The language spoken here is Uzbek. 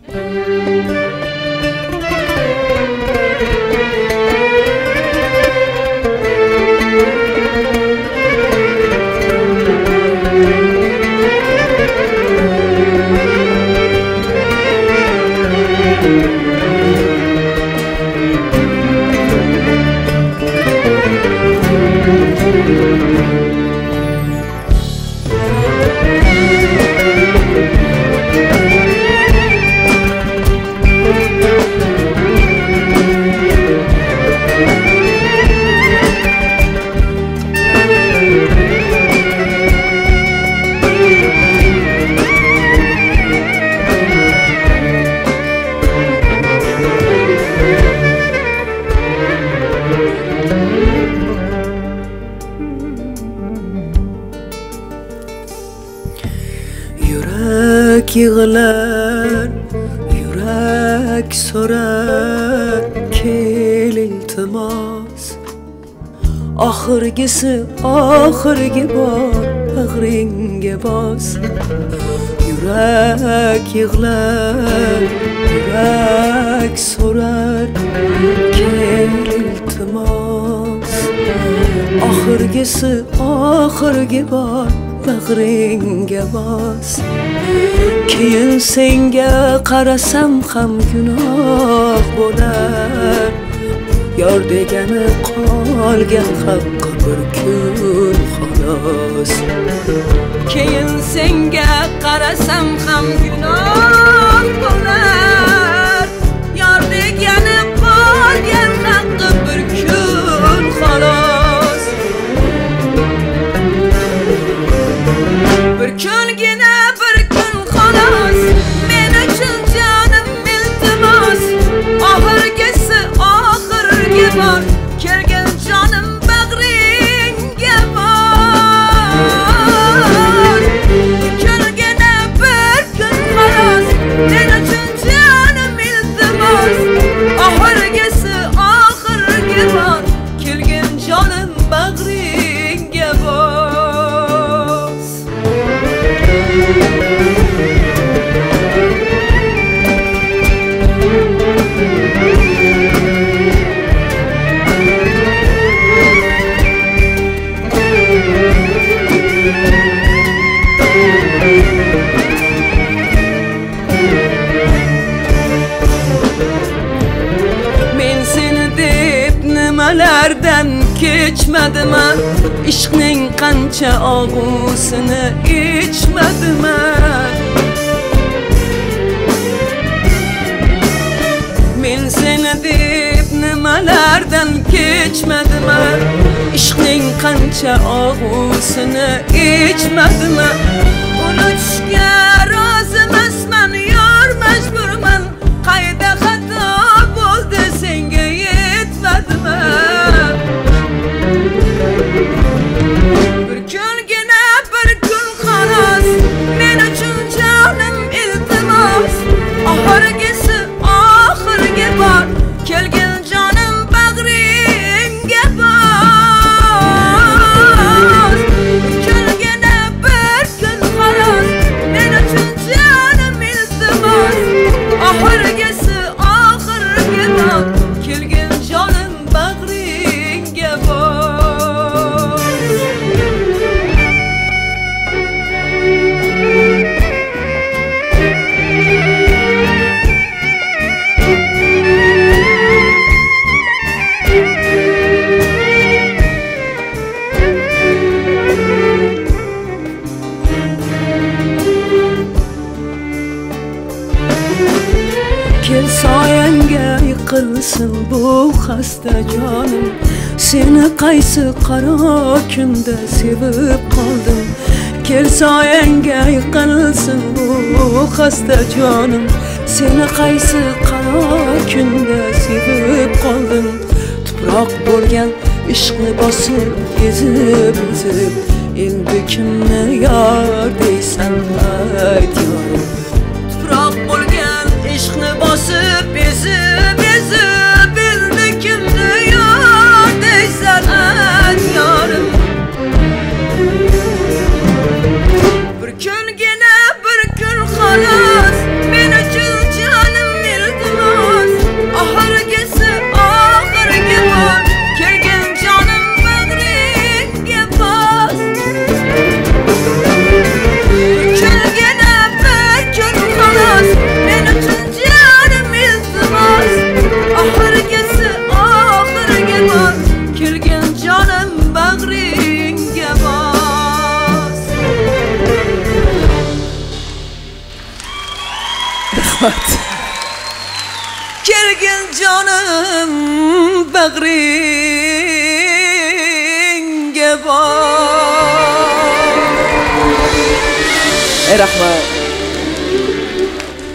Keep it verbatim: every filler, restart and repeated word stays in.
Yürek yığılar, yürek sorar, kel iltimas. Ahırgisi ahırgi bor, bag'ringga bos. Yürek yığılar, yürek sorar, kel iltimas. Ahırgisi ahırgi bor, bag'ringga bos. Keyin senga qarasam ham gunoh bo'lar. Yor degani qolgan haqqi bir kun xolos. Keyin senga qarasam ham gunoh bo'lar. Yor degani qolgan haqqi bir kun xolos. Bir kungina bir kun xolos, men uchun jonim iltimos. Oxirgisi oxirgi bor, kelgan jonim bag'ringga bor. Bir kungina bir kun xolos, men uchun jonim iltimos. Oxirgisi oxirgi bor, kelgan jonim bag'ringga bor. Men seni deb nimalardan kechmadimmi? Ishqning qancha og'usini ichmadimmi? Men seni deb nimalardan kechmadimmi? Ishqning qancha og'usini ichmadimmi? Unutishga rozimasman, yor majburman. Qayda xato bo'ldi, senga yetmadimmi? Bir kungina bir kun xolos, men uchun jonim iltimos. Oxirgisi oxirgi bor, kelgan jonim bag'ringga bos. Bir kungina bir kun xolos, men uchun jonim iltimos. Oxirgisi oxirgi bor, kelgan jonim bag'ringga bos. Kel soyangga yiqilsin bu xasta jonim. Seni qaysi qaro kunda sevib qoldim. Kel soyangga yiqilsin bu xasta jonim. Seni qaysi qaro kunda sevib qoldim. Tuproq bo'lgan ishqni bosib ezib ezib, endi kimni yor deysan ayt yorim. Tuproq bo'lgan ishqni bosib ezib ezib, endi kimni yor deysan ayt yorim. Bir kungina bir kun xolos, men uchun rahmat. Kelgin jonim bag'ringga bor. Ey rahmat.